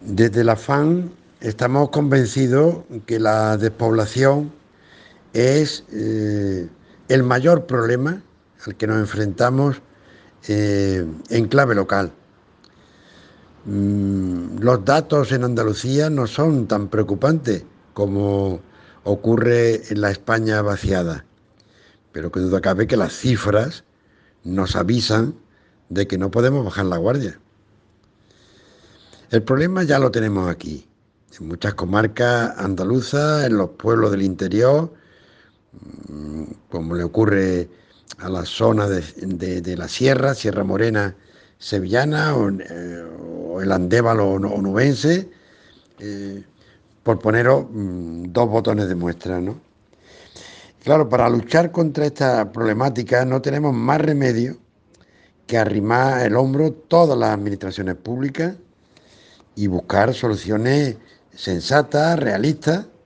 Desde la FAN estamos convencidos que la despoblación es el mayor problema al que nos enfrentamos en clave local. Los datos en Andalucía no son tan preocupantes como ocurre en la España vaciada, pero que duda cabe que las cifras nos avisan de que no podemos bajar la guardia. El problema ya lo tenemos aquí, en muchas comarcas andaluzas, en los pueblos del interior, como le ocurre a la zona de la sierra, Sierra Morena sevillana o el Andévalo onubense, eh, por poneros dos botones de muestra, ¿no? Claro, para luchar contra esta problemática no tenemos más remedio que arrimar el hombro todas las administraciones públicas y buscar soluciones sensatas, realistas,